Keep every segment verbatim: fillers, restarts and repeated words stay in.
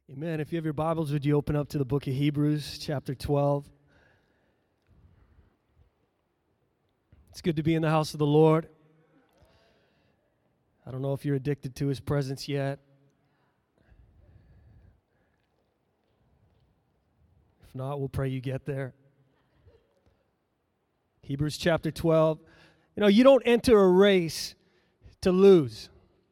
Amen. If you have your Bibles, would you open up to the book of Hebrews, chapter twelve? It's good to be in the house of the Lord. I don't know if you're addicted to His presence yet. If not, we'll pray you get there. Hebrews chapter twelve. You know, you don't enter a race to lose.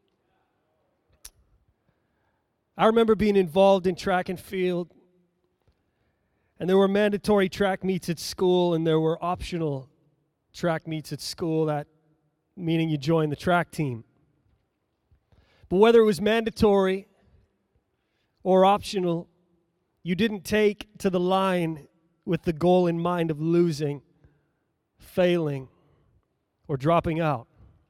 I remember being involved in track and field, and there were mandatory track meets at school, and there were optional track meets at school, that meaning you join the track team. But whether it was mandatory or optional, you didn't take to the line with the goal in mind of losing, failing, or dropping out.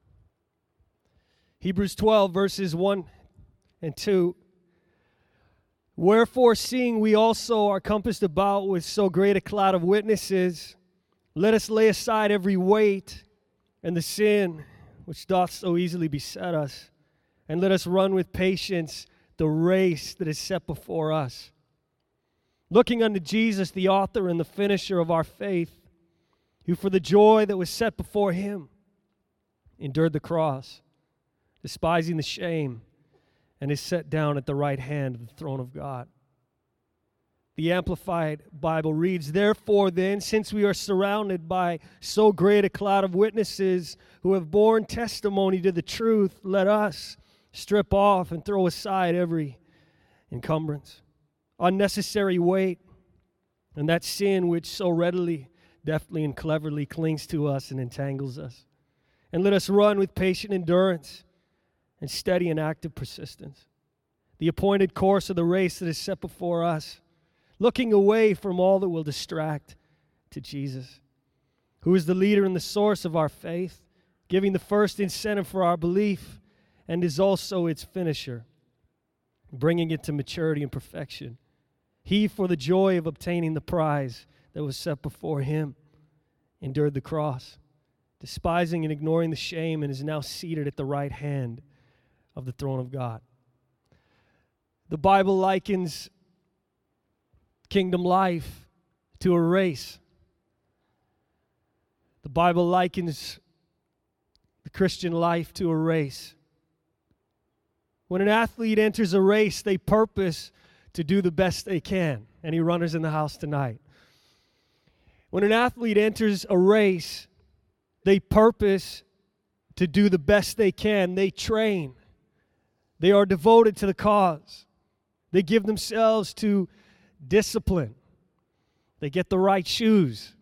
Hebrews twelve, verses one and two. Wherefore, seeing we also are compassed about with so great a cloud of witnesses, let us lay aside every weight and the sin which doth so easily beset us, and let us run with patience the race that is set before us. Looking unto Jesus, the author and the finisher of our faith, who for the joy that was set before him endured the cross, despising the shame, and is set down at the right hand of the throne of God. The Amplified Bible reads, Therefore then, since we are surrounded by so great a cloud of witnesses who have borne testimony to the truth, let us strip off and throw aside every encumbrance, unnecessary weight, and that sin which so readily, deftly, and cleverly clings to us and entangles us. And let us run with patient endurance and steady and active persistence the appointed course of the race that is set before us, looking away from all that will distract to Jesus, who is the leader and the source of our faith, giving the first incentive for our belief, and is also its finisher, bringing it to maturity and perfection. He, for the joy of obtaining the prize that was set before him, endured the cross, despising and ignoring the shame, and is now seated at the right hand of the throne of God. The Bible likens kingdom life to a race. The Bible likens the Christian life to a race. When an athlete enters a race, they purpose to do the best they can. Any runners in the house tonight? When an athlete enters a race, they purpose to do the best they can. They train. They are devoted to the cause. They give themselves to discipline. They get the right shoes.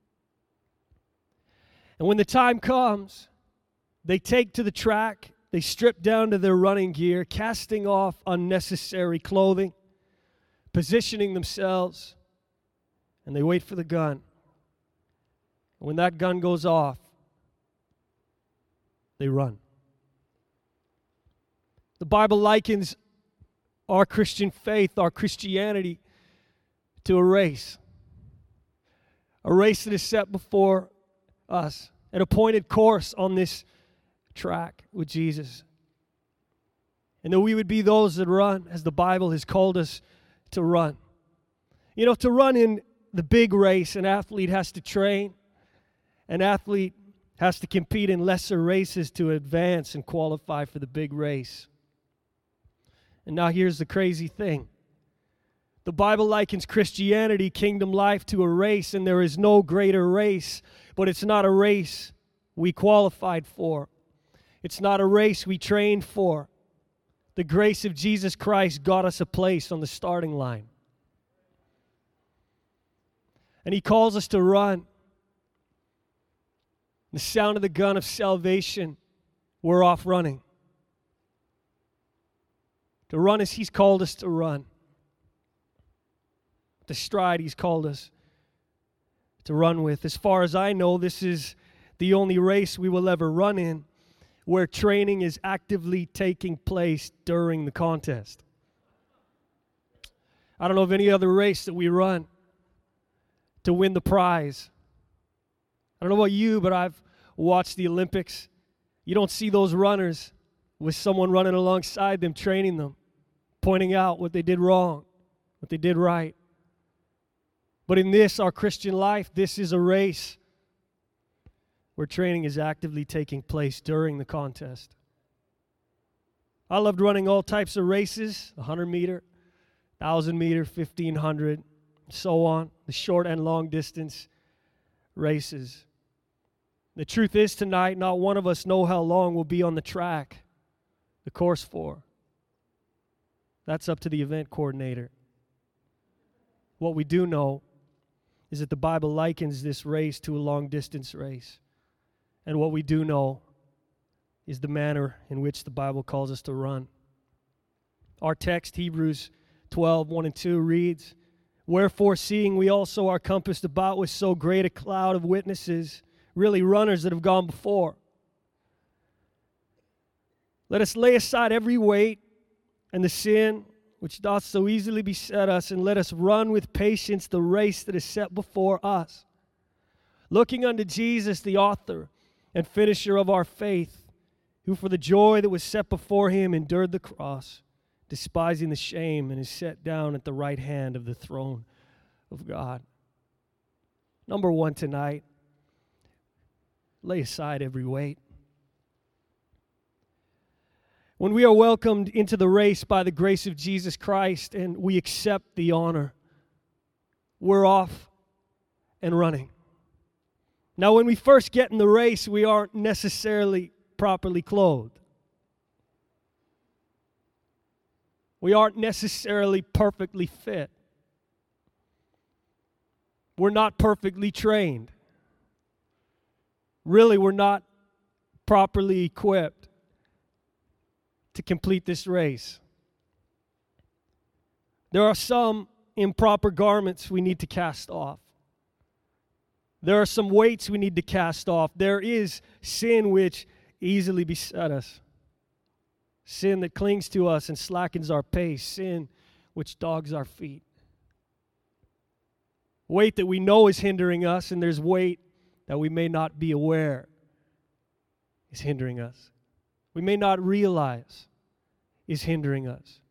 And when the time comes, they take to the track, they strip down to their running gear, casting off unnecessary clothing, positioning themselves, and they wait for the gun. And when that gun goes off, they run. The Bible likens our Christian faith, our Christianity, to a race. A race that is set before us, an appointed course on this track with Jesus. And that we would be those that run as the Bible has called us to run. You know, to run in the big race, an athlete has to train. An athlete has to compete in lesser races to advance and qualify for the big race. And now here's the crazy thing. The Bible likens Christianity, kingdom life, to a race, and there is no greater race, but it's not a race we qualified for. It's not a race we trained for. The grace of Jesus Christ got us a place on the starting line. And He calls us to run. The sound of the gun of salvation, we're off running. To run as He's called us to run. The stride He's called us to run with. As far as I know, this is the only race we will ever run in where training is actively taking place during the contest. I don't know of any other race that we run to win the prize. I don't know about you, but I've watched the Olympics. You don't see those runners with someone running alongside them, training them, pointing out what they did wrong, what they did right. But in this, our Christian life, this is a race where training is actively taking place during the contest. I loved running all types of races, one hundred meter, one thousand meter, fifteen hundred, so on, the short and long distance races. The truth is tonight, not one of us know how long we'll be on the track, the course for. That's up to the event coordinator. What we do know is that the Bible likens this race to a long-distance race. And what we do know is the manner in which the Bible calls us to run. Our text, Hebrews twelve, one and two, reads, "Wherefore, seeing we also are compassed about with so great a cloud of witnesses," really runners that have gone before, "let us lay aside every weight and the sin which doth so easily beset us, and let us run with patience the race that is set before us, looking unto Jesus, the author and finisher of our faith, who for the joy that was set before him endured the cross, despising the shame, and is set down at the right hand of the throne of God." Number one tonight, lay aside every weight. When we are welcomed into the race by the grace of Jesus Christ and we accept the honor, we're off and running. Now, when we first get in the race, we aren't necessarily properly clothed. We aren't necessarily perfectly fit. We're not perfectly trained. Really, we're not properly equipped to complete this race. There are some improper garments we need to cast off. There are some weights we need to cast off. There is sin which easily beset us. Sin that clings to us and slackens our pace. Sin which dogs our feet. Weight that we know is hindering us, and there's weight that we may not be aware is hindering us. We may not realize is hindering us.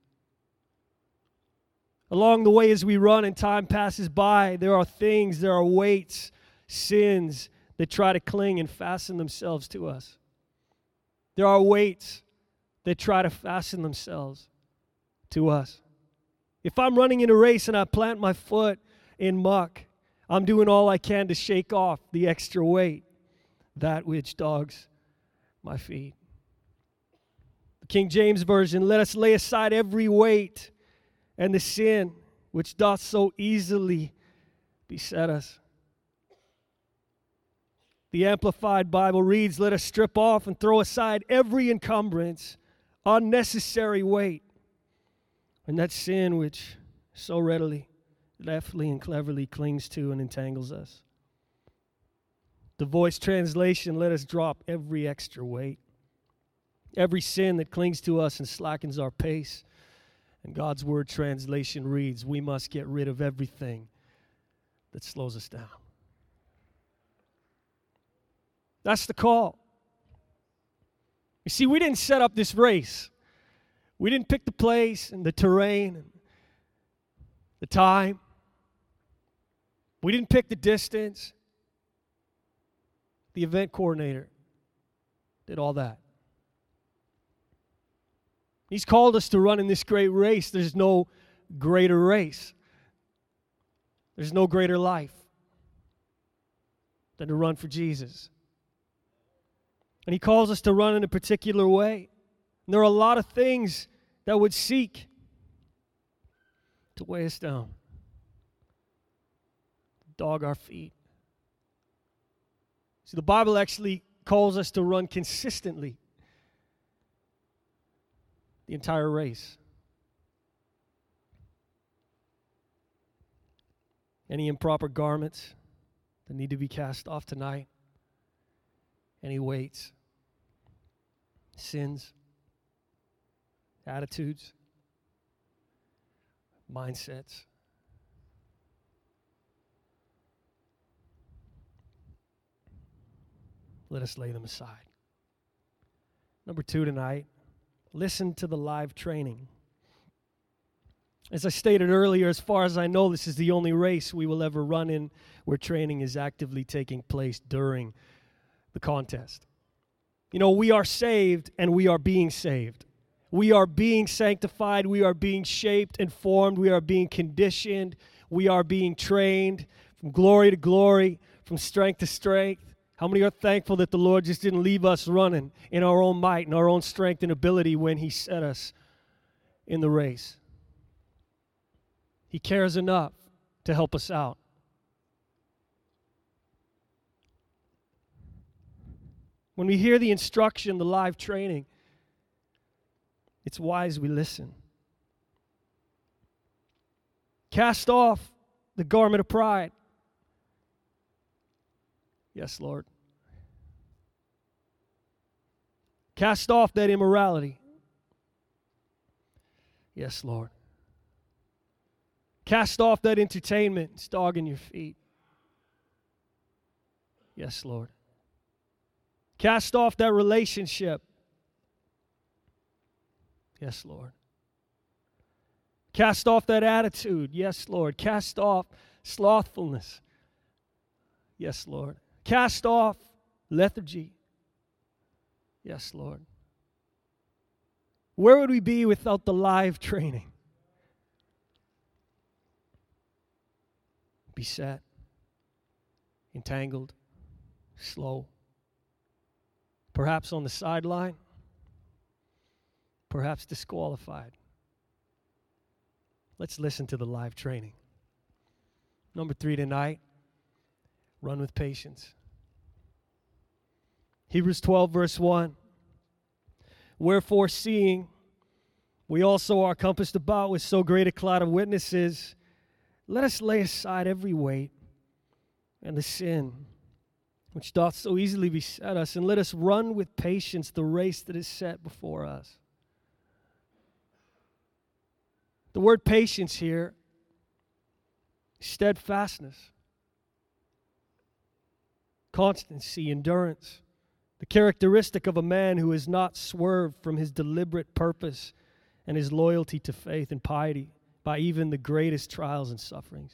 Along the way as we run and time passes by, there are things, there are weights, sins that try to cling and fasten themselves to us. There are weights that try to fasten themselves to us. If I'm running in a race and I plant my foot in muck, I'm doing all I can to shake off the extra weight, that which dogs my feet. The King James Version, "Let us lay aside every weight and the sin which doth so easily beset us." The Amplified Bible reads, "Let us strip off and throw aside every encumbrance, unnecessary weight, and that sin which so readily, deftly, and cleverly clings to and entangles us." The Voice translation, "Let us drop every extra weight, every sin that clings to us and slackens our pace." And God's Word translation reads, "We must get rid of everything that slows us down." That's the call. You see, we didn't set up this race. We didn't pick the place and the terrain and the time. We didn't pick the distance. The event coordinator did all that. He's called us to run in this great race. There's no greater race. There's no greater life than to run for Jesus. And he calls us to run in a particular way. And there are a lot of things that would seek to weigh us down, dog our feet. See, the Bible actually calls us to run consistently the entire race. Any improper garments that need to be cast off tonight? Any weights, sins, attitudes, mindsets? Let us lay them aside. Number two tonight, listen to the live training. As I stated earlier, as far as I know, this is the only race we will ever run in where training is actively taking place during the contest. You know, we are saved and we are being saved. We are being sanctified. We are being shaped and formed. We are being conditioned. We are being trained from glory to glory, from strength to strength. How many are thankful that the Lord just didn't leave us running in our own might and our own strength and ability when He set us in the race? He cares enough to help us out. When we hear the instruction, the live training, it's wise we listen. Cast off the garment of pride. Yes, Lord. Cast off that immorality. Yes, Lord. Cast off that entertainment. It's dogging your feet. Yes, Lord. Cast off that relationship. Yes, Lord. Cast off that attitude. Yes, Lord. Cast off slothfulness. Yes, Lord. Cast off lethargy. Yes, Lord. Where would we be without the live training? Beset, entangled, slow, perhaps on the sideline, perhaps disqualified. Let's listen to the live training. Number three tonight, run with patience. Hebrews twelve, verse one. Wherefore, seeing we also are compassed about with so great a cloud of witnesses, let us lay aside every weight and the sin which doth so easily beset us, and let us run with patience the race that is set before us. The word patience here, steadfastness, constancy, endurance, the characteristic of a man who has not swerved from his deliberate purpose and his loyalty to faith and piety by even the greatest trials and sufferings.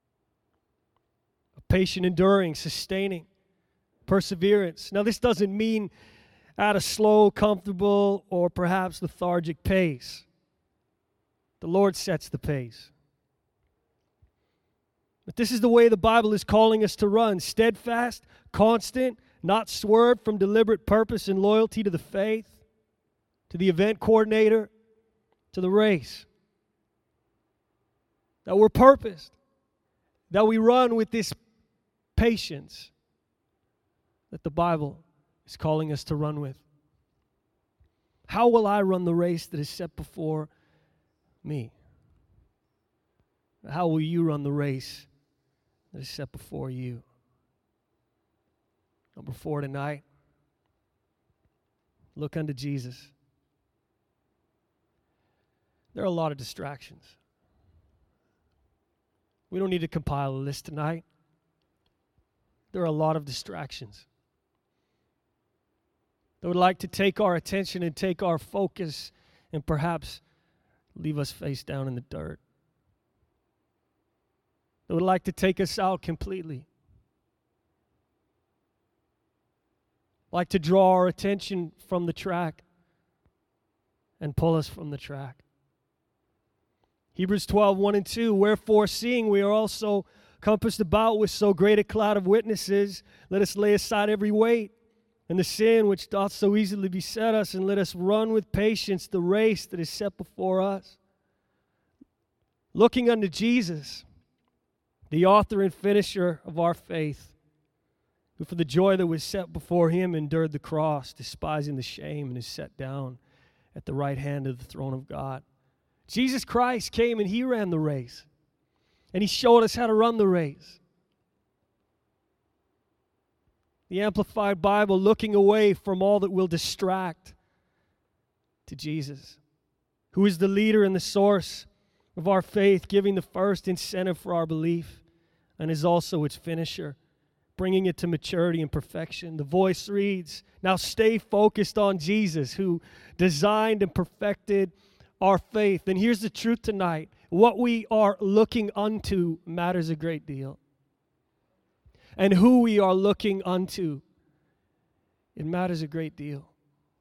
A patient enduring, sustaining, perseverance. Now, this doesn't mean at a slow, comfortable, or perhaps lethargic pace. The Lord sets the pace. But this is the way the Bible is calling us to run: steadfast, constant, not swerved from deliberate purpose and loyalty to the faith, to the event coordinator, to the race. That we're purposed, that we run with this patience that the Bible is calling us to run with. How will I run the race that is set before me? How will you run the race that is set before you? Number four tonight, look unto Jesus. There are a lot of distractions. We don't need to compile a list tonight. There are a lot of distractions that would like to take our attention and take our focus and perhaps leave us face down in the dirt. That would like to take us out completely. Like to draw our attention from the track and pull us from the track. Hebrews twelve, one and two, wherefore seeing we are also compassed about with so great a cloud of witnesses, let us lay aside every weight and the sin which doth so easily beset us, and let us run with patience the race that is set before us. Looking unto Jesus, the author and finisher of our faith, who for the joy that was set before him endured the cross, despising the shame, and is set down at the right hand of the throne of God. Jesus Christ came and he ran the race. And he showed us how to run the race. The Amplified Bible, looking away from all that will distract to Jesus, who is the leader and the source of our faith, giving the first incentive for our belief, and is also its finisher, bringing it to maturity and perfection. The voice reads, now stay focused on Jesus, who designed and perfected our faith. And here's the truth tonight. What we are looking unto matters a great deal. And who we are looking unto, it matters a great deal.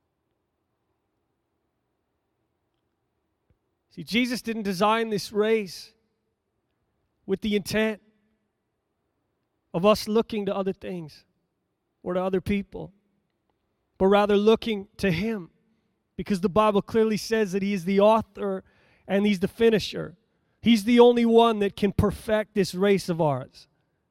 See, Jesus didn't design this race with the intent of us looking to other things or to other people, but rather looking to Him, because the Bible clearly says that He is the author and He's the finisher. He's the only one that can perfect this race of ours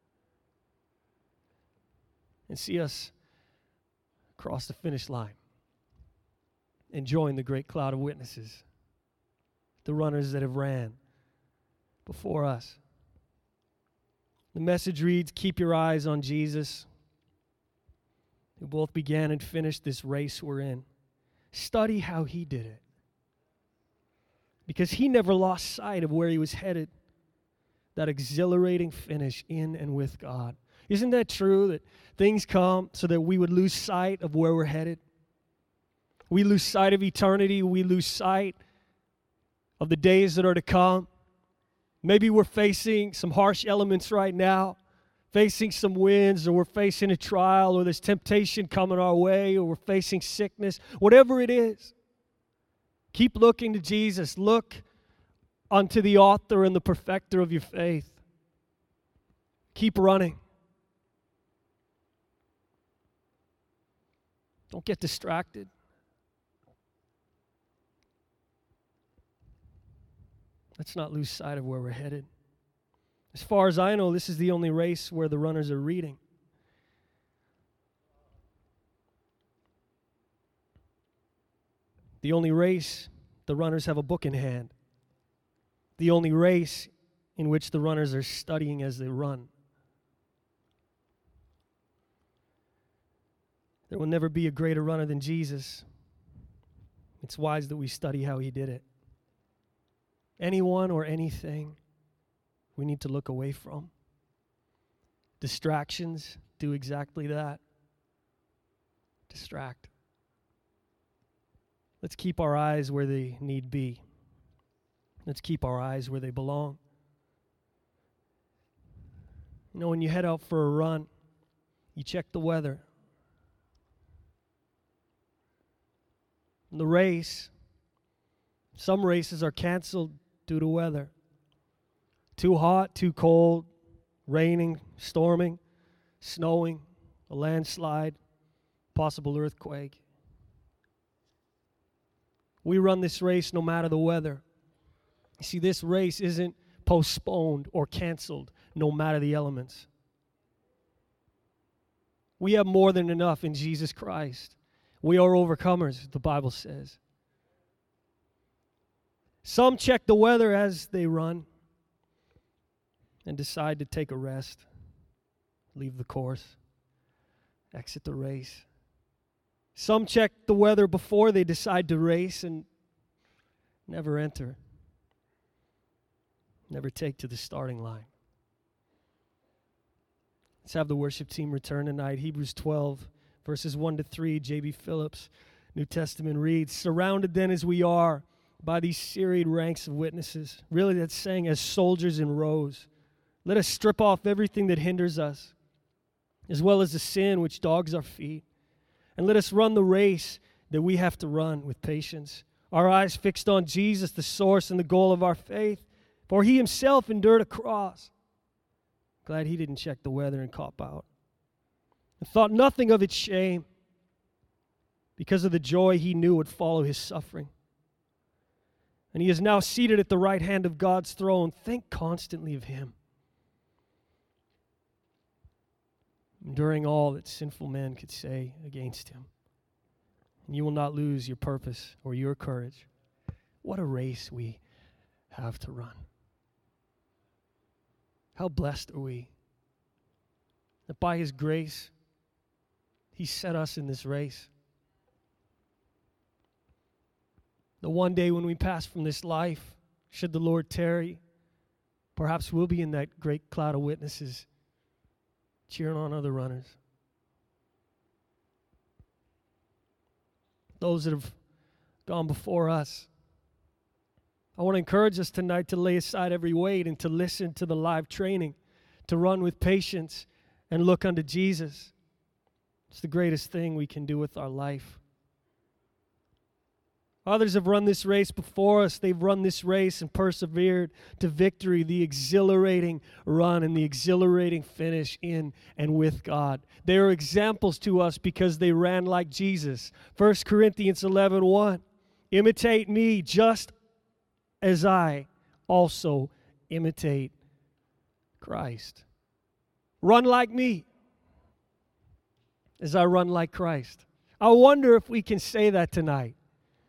and see us cross the finish line, enjoying the great cloud of witnesses, the runners that have ran before us. The message reads, keep your eyes on Jesus, who both began and finished this race we're in. Study how He did it, because He never lost sight of where He was headed, that exhilarating finish in and with God. Isn't that true, that things come so that we would lose sight of where we're headed? We lose sight of eternity. We lose sight of the days that are to come. Maybe we're facing some harsh elements right now, facing some winds, or we're facing a trial, or there's temptation coming our way, or we're facing sickness. Whatever it is, keep looking to Jesus. Look unto the author and the perfecter of your faith. Keep running. Don't get distracted. Let's not lose sight of where we're headed. As far as I know, this is the only race where the runners are reading. The only race the runners have a book in hand. The only race in which the runners are studying as they run. There will never be a greater runner than Jesus. It's wise that we study how He did it. Anyone or anything we need to look away from. Distractions do exactly that. Distract. Let's keep our eyes where they need be. Let's keep our eyes where they belong. You know, when you head out for a run, you check the weather. In the race, some races are canceled due to weather. Too hot, too cold, raining, storming, snowing, a landslide, possible earthquake. We run this race no matter the weather. You see, this race isn't postponed or canceled no matter the elements. We have more than enough in Jesus Christ. We are overcomers, the Bible says. Some check the weather as they run and decide to take a rest, leave the course, exit the race. Some check the weather before they decide to race and never enter, never take to the starting line. Let's have the worship team return tonight. Hebrews twelve, verses one to three, J B Phillips, New Testament reads, surrounded then as we are by these serried ranks of witnesses. Really, that's saying as soldiers in rows. Let us strip off everything that hinders us, as well as the sin which dogs our feet. And let us run the race that we have to run with patience. Our eyes fixed on Jesus, the source and the goal of our faith. For He Himself endured a cross. Glad He didn't check the weather and cop out. And thought nothing of its shame, because of the joy He knew would follow His suffering. And He is now seated at the right hand of God's throne. Think constantly of Him, enduring all that sinful man could say against Him. And you will not lose your purpose or your courage. What a race we have to run. How blessed are we that by His grace, He set us in this race. The one day when we pass from this life, should the Lord tarry, perhaps we'll be in that great cloud of witnesses cheering on other runners. Those that have gone before us, I want to encourage us tonight to lay aside every weight and to listen to the live training, to run with patience and look unto Jesus. It's the greatest thing we can do with our life. Others have run this race before us. They've run this race and persevered to victory, the exhilarating run and the exhilarating finish in and with God. They are examples to us because they ran like Jesus. First Corinthians eleven one, imitate me just as I also imitate Christ. Run like me as I run like Christ. I wonder if we can say that tonight.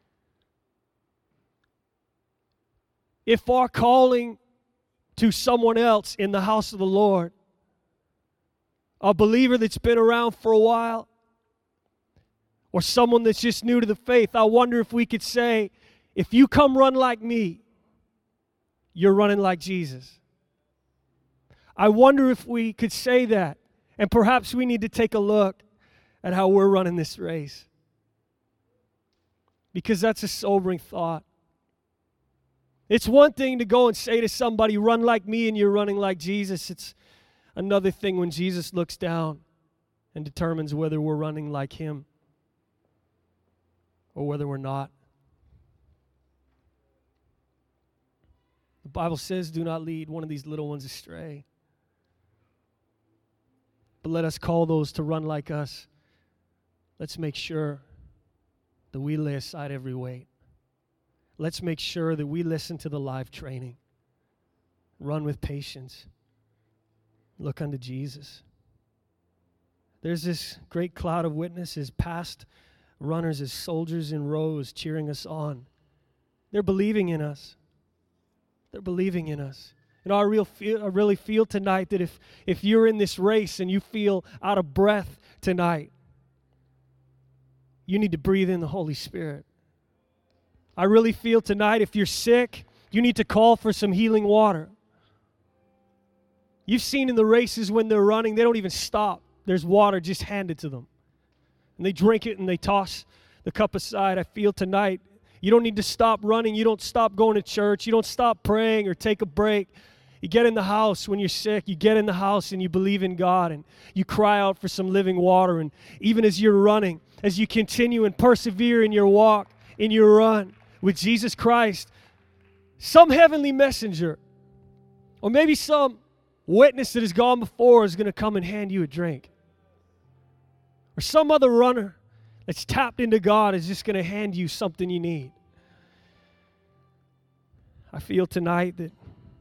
If our calling to someone else in the house of the Lord, a believer that's been around for a while, or someone that's just new to the faith, I wonder if we could say, if you come run like me, you're running like Jesus. I wonder if we could say that, and perhaps we need to take a look at how we're running this race, because that's a sobering thought. It's one thing to go and say to somebody, run like me, and you're running like Jesus. It's another thing when Jesus looks down and determines whether we're running like him or whether we're not. The Bible says, do not lead one of these little ones astray. But let us call those to run like us. Let's make sure that we lay aside every weight. Let's make sure that we listen to the live training. Run with patience. Look unto Jesus. There's this great cloud of witnesses, past runners as soldiers in rows cheering us on. They're believing in us. They're believing in us. And I, real feel, I really feel tonight that if, if you're in this race and you feel out of breath tonight, you need to breathe in the Holy Spirit. I really feel tonight if you're sick, you need to call for some healing water. You've seen in the races when they're running, they don't even stop. There's water just handed to them. And they drink it and they toss the cup aside. I feel tonight, you don't need to stop running. You don't stop going to church. You don't stop praying or take a break. You get in the house when you're sick. You get in the house and you believe in God and you cry out for some living water. And even as you're running, as you continue and persevere in your walk, in your run with Jesus Christ, some heavenly messenger or maybe some witness that has gone before is going to come and hand you a drink. Or some other runner that's tapped into God is just going to hand you something you need. I feel tonight that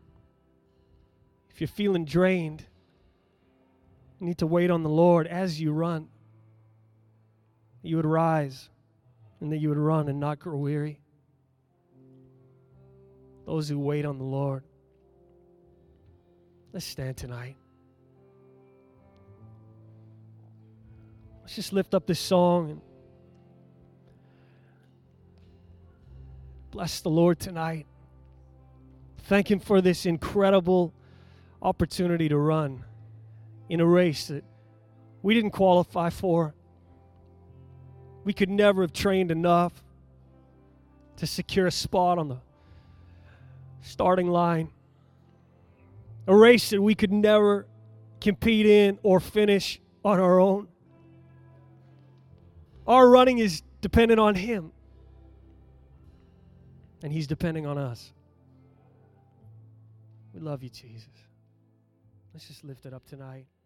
if you're feeling drained, you need to wait on the Lord as you run. You would rise and that you would run and not grow weary. Those who wait on the Lord. Let's stand tonight. Let's just lift up this song and bless the Lord tonight. Thank Him for this incredible opportunity to run in a race that we didn't qualify for. We could never have trained enough to secure a spot on the starting line. A race that we could never compete in or finish on our own. Our running is dependent on Him. And He's depending on us. We love you, Jesus. Let's just lift it up tonight.